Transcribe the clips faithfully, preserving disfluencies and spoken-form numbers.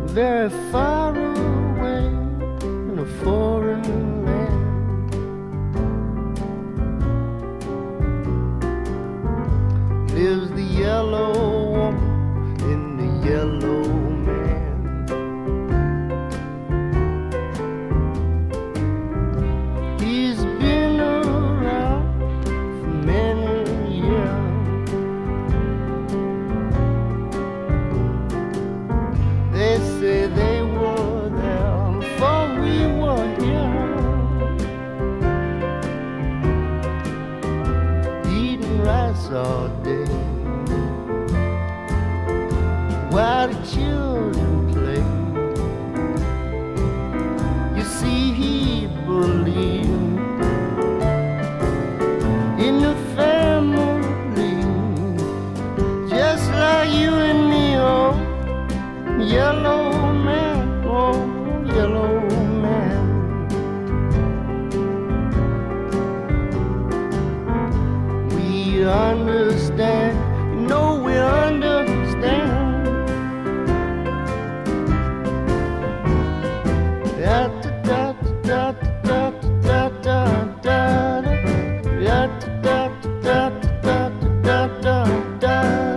very far away in a foreign land. Lives the yellow woman in the yellow man. He's been around for many years. They say they were there before we were here, eating rice all day while the children play. You see, he believed in the family, just like you and me. Oh, yellow man, oh, yellow man. We understand, you know we understand. Da da da da da da da da da da da da da da da.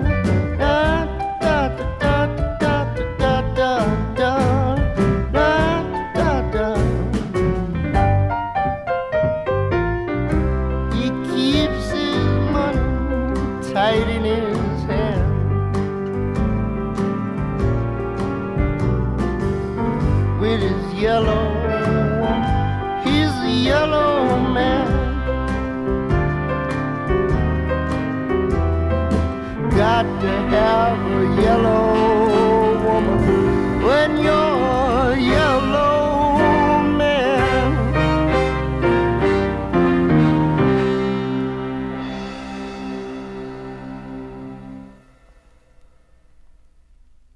Tight in his hand, with his yellow, he's a yellow man. Got to have a yellow woman when you're